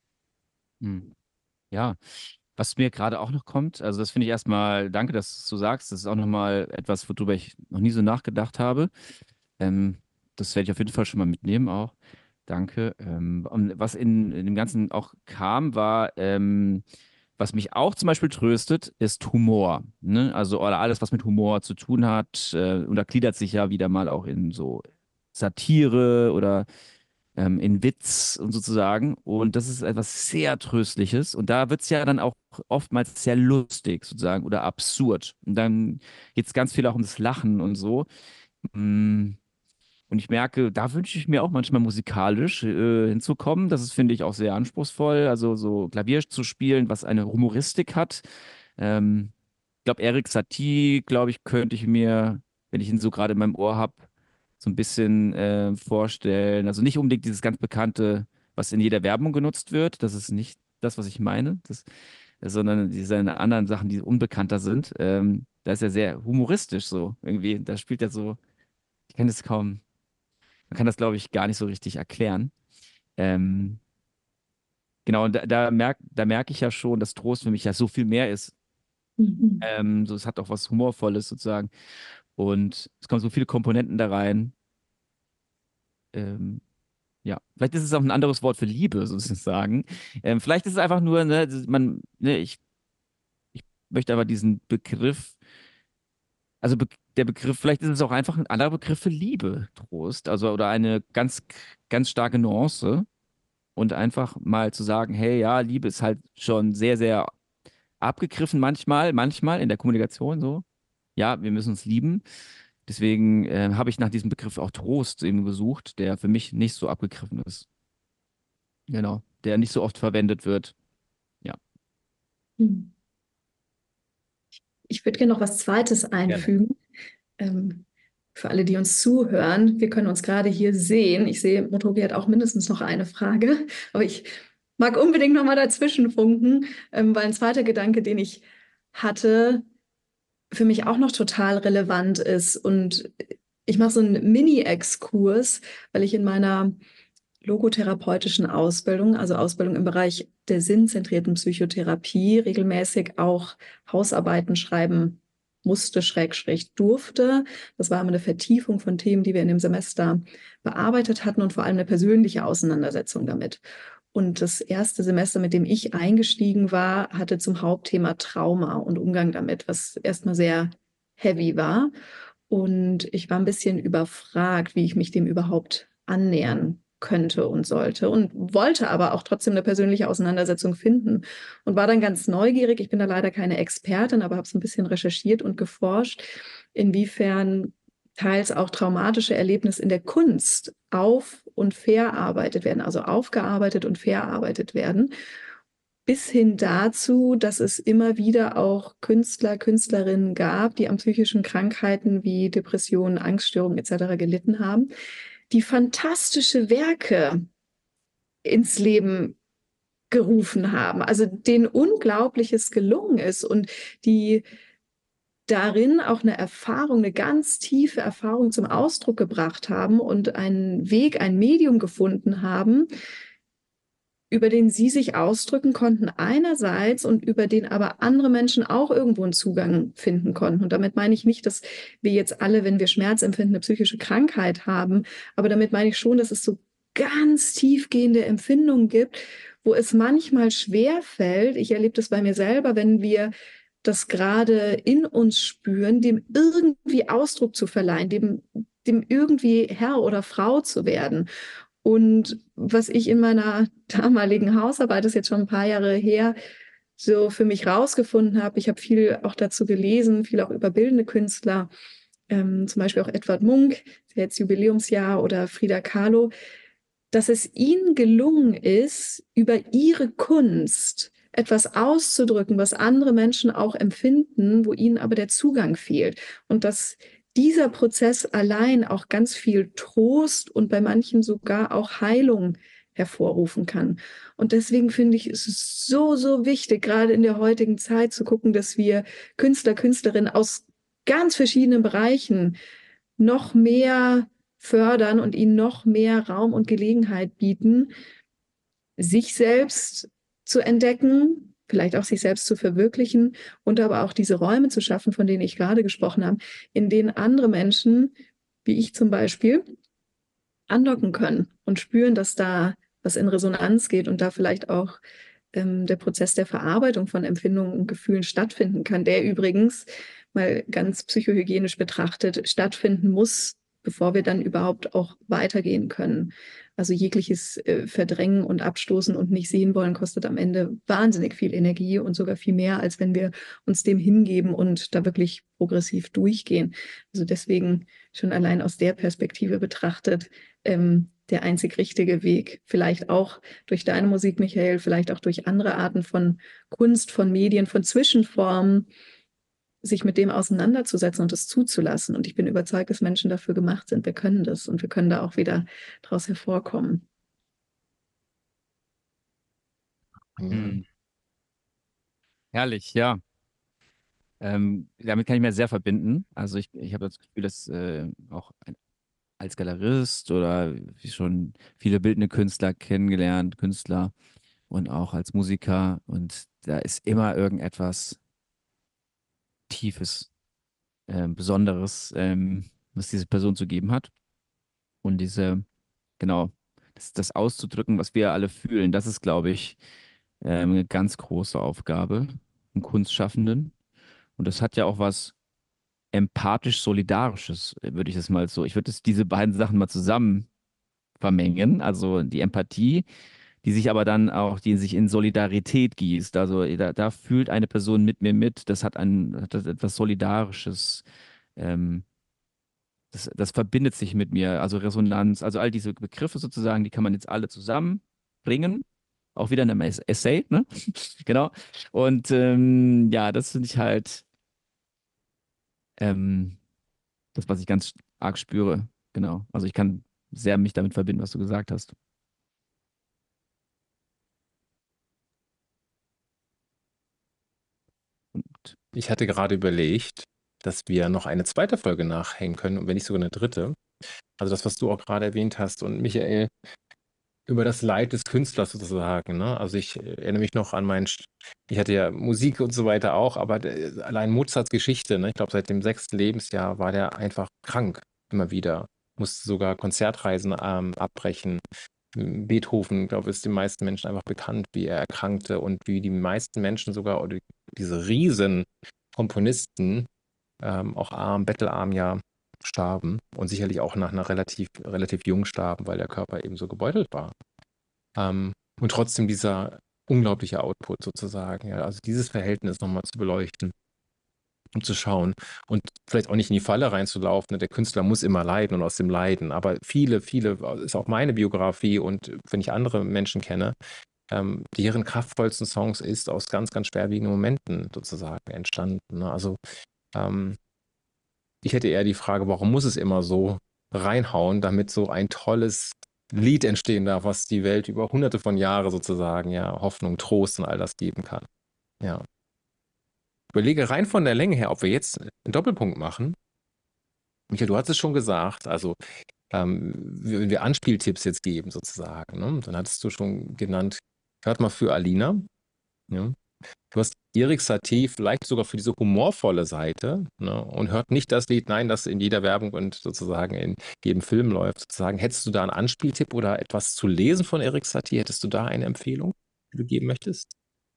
Hm. Ja, was mir gerade auch noch kommt, also das finde ich erstmal, danke, dass du es so sagst, das ist auch nochmal etwas, worüber ich noch nie so nachgedacht habe. Ähm, das werde ich auf jeden Fall schon mal mitnehmen auch. Danke. Ähm, und was in, in dem Ganzen auch kam, war, ähm, was mich auch zum Beispiel tröstet, ist Humor. Ne? Also oder alles, was mit Humor zu tun hat, äh, untergliedert sich ja wieder mal auch in so Satire oder ähm, in Witz und sozusagen. Und das ist etwas sehr Tröstliches. Und da wird es ja dann auch oftmals sehr lustig sozusagen oder absurd. Und dann geht es ganz viel auch ums Lachen und so. Mm, Und ich merke, da wünsche ich mir auch manchmal musikalisch äh, hinzukommen. Das ist, finde ich, auch sehr anspruchsvoll. Also so Klavier zu spielen, was eine Humoristik hat. Ähm, ich glaube, Erik Satie, glaube ich, könnte ich mir, wenn ich ihn so gerade in meinem Ohr habe, so ein bisschen äh, vorstellen. Also nicht unbedingt dieses ganz bekannte, was in jeder Werbung genutzt wird. Das ist nicht das, was ich meine. Das, sondern diese anderen Sachen, die unbekannter sind. Ähm, da ist er sehr humoristisch so irgendwie. Da spielt er so, ich kann es kaum. Man kann das, glaube ich, gar nicht so richtig erklären. Ähm, genau, und da, da merke da merk ich ja schon, dass Trost für mich ja so viel mehr ist. Mhm. Ähm, so, es hat auch was Humorvolles sozusagen. Und es kommen so viele Komponenten da rein. Ähm, ja, vielleicht ist es auch ein anderes Wort für Liebe, sozusagen. Ähm, vielleicht ist es einfach nur, ne, man, ne, ich, ich möchte aber diesen Begriff, also be der Begriff, vielleicht ist es auch einfach ein anderer Begriff für Liebe, Trost, also oder eine ganz, ganz starke Nuance. Und einfach mal zu sagen, hey, ja, Liebe ist halt schon sehr, sehr abgegriffen manchmal, manchmal in der Kommunikation so. Ja, wir müssen uns lieben. Deswegen äh, habe ich nach diesem Begriff auch Trost eben gesucht, der für mich nicht so abgegriffen ist. Genau, der nicht so oft verwendet wird. Ja, Mhm. Ich würde gerne noch was Zweites Gerne. einfügen. Ähm, für alle, die uns zuhören, wir können uns gerade hier sehen. Ich sehe, Motobi hat auch mindestens noch eine Frage, aber ich mag unbedingt noch mal dazwischen funken, ähm, weil ein zweiter Gedanke, den ich hatte, für mich auch noch total relevant ist. Und ich mache so einen Mini-Exkurs, weil ich in meiner logotherapeutischen Ausbildung, also Ausbildung im Bereich der sinnzentrierten Psychotherapie, regelmäßig auch Hausarbeiten schreiben musste, Schrägstrich durfte. Das war immer eine Vertiefung von Themen, die wir in dem Semester bearbeitet hatten und vor allem eine persönliche Auseinandersetzung damit. Und das erste Semester, mit dem ich eingestiegen war, hatte zum Hauptthema Trauma und Umgang damit, was erstmal sehr heavy war. Und ich war ein bisschen überfragt, wie ich mich dem überhaupt annähern könnte und sollte und wollte aber auch trotzdem eine persönliche Auseinandersetzung finden und war dann ganz neugierig. Ich bin da leider keine Expertin, aber habe so ein bisschen recherchiert und geforscht, inwiefern teils auch traumatische Erlebnisse in der Kunst auf- und verarbeitet werden, also aufgearbeitet und verarbeitet werden, bis hin dazu, dass es immer wieder auch Künstler, Künstlerinnen gab, die an psychischen Krankheiten wie Depressionen, Angststörungen et cetera gelitten haben, die fantastische Werke ins Leben gerufen haben, also denen Unglaubliches gelungen ist und die darin auch eine Erfahrung, eine ganz tiefe Erfahrung zum Ausdruck gebracht haben und einen Weg, ein Medium gefunden haben, über den sie sich ausdrücken konnten einerseits und über den aber andere Menschen auch irgendwo einen Zugang finden konnten. Und damit meine ich nicht, dass wir jetzt alle, wenn wir Schmerz empfinden, eine psychische Krankheit haben, aber damit meine ich schon, dass es so ganz tiefgehende Empfindungen gibt, wo es manchmal schwer fällt, ich erlebe das bei mir selber, wenn wir das gerade in uns spüren, dem irgendwie Ausdruck zu verleihen, dem, dem irgendwie Herr oder Frau zu werden. Und was ich in meiner damaligen Hausarbeit, das ist jetzt schon ein paar Jahre her, so für mich rausgefunden habe, ich habe viel auch dazu gelesen, viel auch über bildende Künstler, ähm, zum Beispiel auch Edvard Munch, jetzt Jubiläumsjahr, oder Frida Kahlo, dass es ihnen gelungen ist, über ihre Kunst etwas auszudrücken, was andere Menschen auch empfinden, wo ihnen aber der Zugang fehlt. Und dass dieser Prozess allein auch ganz viel Trost und bei manchen sogar auch Heilung hervorrufen kann. Und deswegen finde ich, ist es so, so wichtig, gerade in der heutigen Zeit zu gucken, dass wir Künstler, Künstlerinnen aus ganz verschiedenen Bereichen noch mehr fördern und ihnen noch mehr Raum und Gelegenheit bieten, sich selbst zu entdecken, vielleicht auch sich selbst zu verwirklichen und aber auch diese Räume zu schaffen, von denen ich gerade gesprochen habe, in denen andere Menschen, wie ich zum Beispiel, andocken können und spüren, dass da was in Resonanz geht und da vielleicht auch ähm, der Prozess der Verarbeitung von Empfindungen und Gefühlen stattfinden kann, der übrigens mal ganz psychohygienisch betrachtet stattfinden muss, bevor wir dann überhaupt auch weitergehen können. Also jegliches äh, Verdrängen und Abstoßen und nicht sehen wollen kostet am Ende wahnsinnig viel Energie und sogar viel mehr, als wenn wir uns dem hingeben und da wirklich progressiv durchgehen. Also deswegen schon allein aus der Perspektive betrachtet, ähm, der einzig richtige Weg, vielleicht auch durch deine Musik, Michael, vielleicht auch durch andere Arten von Kunst, von Medien, von Zwischenformen, sich mit dem auseinanderzusetzen und es zuzulassen. Und ich bin überzeugt, dass Menschen dafür gemacht sind. Wir können das und wir können da auch wieder draus hervorkommen. Ja. Hm. Herrlich, ja. Ähm, damit kann ich mir sehr verbinden. Also ich, ich habe das Gefühl, dass äh, auch ein, als Galerist oder wie schon viele bildende Künstler kennengelernt, Künstler und auch als Musiker. Und da ist immer irgendetwas Tiefes, ähm, Besonderes, ähm, was diese Person zu geben hat. Und diese, genau, das, das auszudrücken, was wir alle fühlen, das ist, glaube ich, ähm, eine ganz große Aufgabe von Kunstschaffenden. Und das hat ja auch was empathisch-solidarisches, äh, würde ich das mal so, ich würde das, diese beiden Sachen mal zusammen vermengen. Also die Empathie, die sich aber dann auch, die sich in Solidarität gießt. Also da, da fühlt eine Person mit mir mit, das hat ein, hat das etwas Solidarisches. Ähm, das, das verbindet sich mit mir, also Resonanz, also all diese Begriffe sozusagen, die kann man jetzt alle zusammenbringen. Auch wieder in einem Ess- Essay, ne? Genau. Und ähm, ja, das finde ich halt ähm, das, was ich ganz arg spüre. Genau. Also ich kann sehr mich damit verbinden, was du gesagt hast. Und Ich hatte gerade überlegt, dass wir noch eine zweite Folge nachhängen können und wenn nicht sogar eine dritte. Also das, was du auch gerade erwähnt hast und Michael, über das Leid des Künstlers sozusagen. Ne? Also ich äh, erinnere mich noch an meinen, Sch- ich hatte ja Musik und so weiter auch, aber äh, allein Mozarts Geschichte, ne? Ich glaube seit dem sechsten Lebensjahr war der einfach krank, immer wieder. Musste sogar Konzertreisen ähm, abbrechen. Beethoven, glaube ich, ist den meisten Menschen einfach bekannt, wie er erkrankte und wie die meisten Menschen sogar, oder diese riesen Komponisten, ähm, auch arm, bettelarm ja starben und sicherlich auch nach einer relativ, relativ jung starben, weil der Körper eben so gebeutelt war. Ähm, und trotzdem dieser unglaubliche Output sozusagen. Ja, also dieses Verhältnis nochmal zu beleuchten, um zu schauen und vielleicht auch nicht in die Falle reinzulaufen. Ne? Der Künstler muss immer leiden und aus dem Leiden. Aber viele, viele, ist auch meine Biografie und wenn ich andere Menschen kenne, ähm, deren kraftvollsten Songs ist aus ganz, ganz schwerwiegenden Momenten sozusagen entstanden. Ne? Also ähm, ich hätte eher die Frage, warum muss es immer so reinhauen, damit so ein tolles Lied entstehen darf, was die Welt über hunderte von Jahren sozusagen, ja, Hoffnung, Trost und all das geben kann. Ja. Überlege rein von der Länge her, ob wir jetzt einen Doppelpunkt machen. Michael, du hast es schon gesagt, also ähm, wenn wir Anspieltipps jetzt geben sozusagen, ne? Dann hattest du schon genannt, hört mal für Alina. Ja. Du hast Erik Satie vielleicht sogar für diese humorvolle Seite, ne, und hört nicht das Lied, nein, das in jeder Werbung und sozusagen in jedem Film läuft. Sozusagen. Hättest du da einen Anspieltipp oder etwas zu lesen von Erik Satie? Hättest du da eine Empfehlung, die du geben möchtest?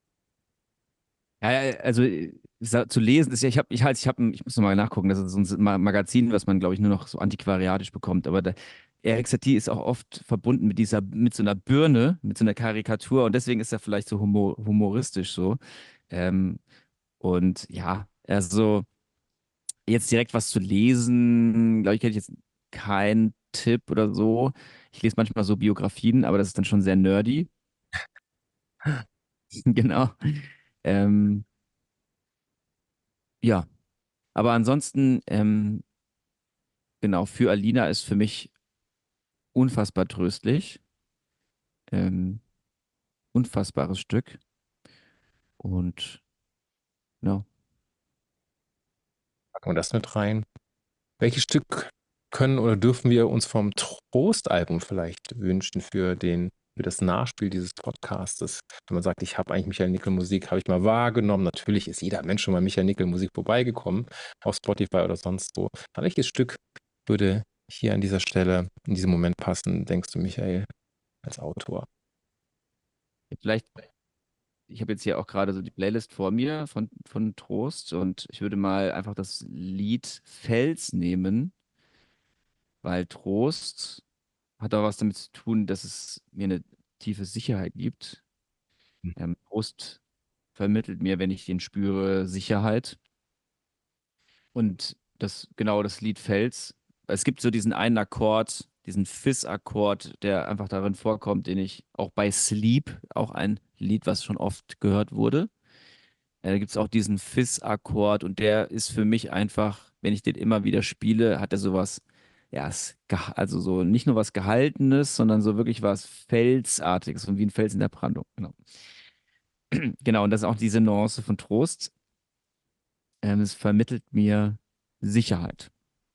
ja, ja, also äh, sa- zu lesen ist ja, ich habe, ich halt, ich habe, ich muss noch mal nachgucken, das ist so ein Ma- Magazin, was man, glaube ich, nur noch so antiquariatisch bekommt. Aber der Erik Satie ist auch oft verbunden mit dieser, mit so einer Birne, mit so einer Karikatur und deswegen ist er vielleicht so humor, humoristisch so. Ähm, und ja, also jetzt direkt was zu lesen, glaube ich, hätte ich jetzt keinen Tipp oder so. Ich lese manchmal so Biografien, aber das ist dann schon sehr nerdy. Genau. Ähm, ja, aber ansonsten, ähm, genau, für Alina ist für mich unfassbar tröstlich. Ähm, unfassbares Stück. Und ja, Packen wir das mit rein. Welches Stück können oder dürfen wir uns vom Trostalbum vielleicht wünschen für den, für das Nachspiel dieses Podcastes? Wenn man sagt, ich habe eigentlich Michael Nickel Musik, habe ich mal wahrgenommen. Natürlich ist jeder Mensch schon mal Michael Nickel Musik vorbeigekommen, auf Spotify oder sonst wo. Aber welches Stück würde hier an dieser Stelle, in diesem Moment passen, denkst du, Michael, als Autor? vielleicht, ich habe jetzt hier auch gerade so die Playlist vor mir von, von Trost und ich würde mal einfach das Lied Fels nehmen, weil Trost hat auch was damit zu tun, dass es mir eine tiefe Sicherheit gibt. Hm. Ähm, Trost vermittelt mir, wenn ich den spüre, Sicherheit. Und das, genau das Lied Fels. Es gibt so diesen einen Akkord, diesen Fis-Akkord, der einfach darin vorkommt, den ich auch bei Sleep, auch ein Lied, was schon oft gehört wurde. Äh, da gibt es auch diesen Fis-Akkord und der ist für mich einfach, wenn ich den immer wieder spiele, hat er sowas, ja, es, geha- also so nicht nur was Gehaltenes, sondern so wirklich was Felsartiges, so wie ein Fels in der Brandung. Genau. Genau, und das ist auch diese Nuance von Trost. Ähm, es vermittelt mir Sicherheit.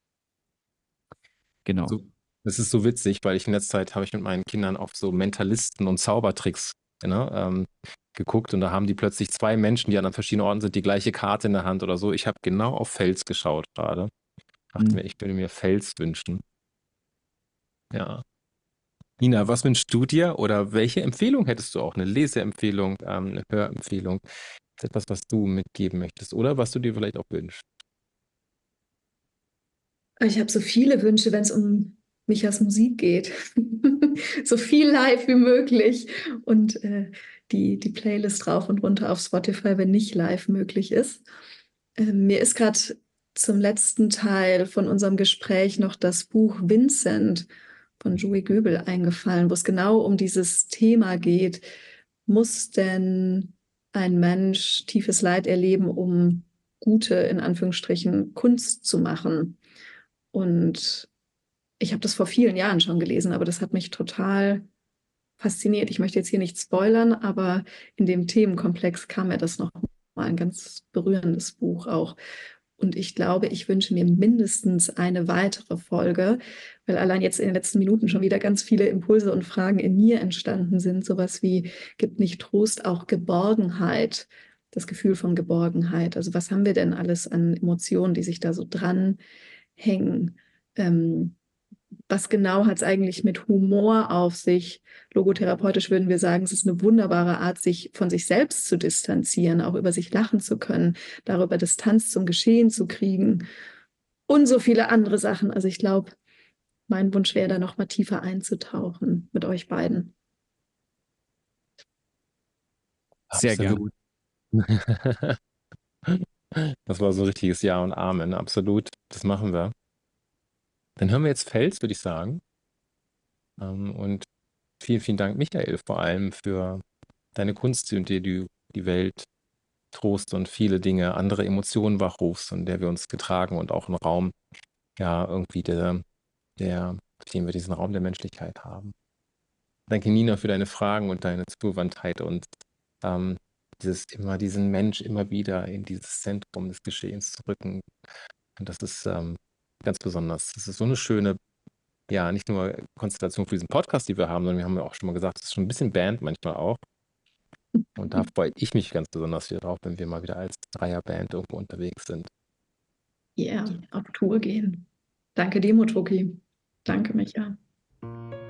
Genau. So, das ist so witzig, weil ich in letzter Zeit habe ich mit meinen Kindern auf so Mentalisten und Zaubertricks, ne, ähm, geguckt und da haben die plötzlich zwei Menschen, die an verschiedenen Orten sind, die gleiche Karte in der Hand oder so. Ich habe genau auf Fels geschaut gerade. Dachte Hm. mir, ich würde mir Fels wünschen. Ja. Nina, was wünschst du dir oder welche Empfehlung hättest du auch? Eine Leseempfehlung, ähm, eine Hörempfehlung? Ist etwas, was du mitgeben möchtest oder was du dir vielleicht auch wünschst? Ich habe so viele Wünsche, wenn es um Michas Musik geht. So viel live wie möglich und äh, die, die Playlist rauf und runter auf Spotify, wenn nicht live möglich ist. Ähm, mir ist gerade zum letzten Teil von unserem Gespräch noch das Buch Vincent von Joey Goebel eingefallen, wo es genau um dieses Thema geht. Muss denn ein Mensch tiefes Leid erleben, um gute, in Anführungsstrichen, Kunst zu machen? Und ich habe das vor vielen Jahren schon gelesen, aber das hat mich total fasziniert. Ich möchte jetzt hier nicht spoilern, aber in dem Themenkomplex kam mir das noch mal ein ganz berührendes Buch auch. Und ich glaube, ich wünsche mir mindestens eine weitere Folge, weil allein jetzt in den letzten Minuten schon wieder ganz viele Impulse und Fragen in mir entstanden sind. Sowas wie, gibt nicht Trost auch Geborgenheit? Das Gefühl von Geborgenheit. Also was haben wir denn alles an Emotionen, die sich da so dranhängen? Ähm, was genau hat es eigentlich mit Humor auf sich? Logotherapeutisch würden wir sagen, es ist eine wunderbare Art, sich von sich selbst zu distanzieren, auch über sich lachen zu können, darüber Distanz zum Geschehen zu kriegen und so viele andere Sachen. Also ich glaube, mein Wunsch wäre da noch mal tiefer einzutauchen mit euch beiden. Sehr gerne. Absolut. Das war so ein richtiges Ja und Amen. Absolut. Das machen wir. Dann hören wir jetzt Fels, würde ich sagen. Ähm, und vielen, vielen Dank, Michael, vor allem für deine Kunst, in der du die Welt Trost und viele Dinge, andere Emotionen wachrufst, in der wir uns getragen und auch einen Raum, ja, irgendwie der, der, auf dem wir diesen Raum der Menschlichkeit haben. Danke, Nina, für deine Fragen und deine Zugewandtheit und ähm, dieses immer, diesen Mensch immer wieder in dieses Zentrum des Geschehens zu rücken. Und das ist ähm, ganz besonders. Das ist so eine schöne, ja, nicht nur Konstellation für diesen Podcast, die wir haben, sondern wir haben ja auch schon mal gesagt, es ist schon ein bisschen Band manchmal auch. Und da freue ich mich ganz besonders wieder drauf, wenn wir mal wieder als Dreierband irgendwo unterwegs sind. Ja, yeah, auf Tour gehen. Danke dir, Motoki. Danke, Micha.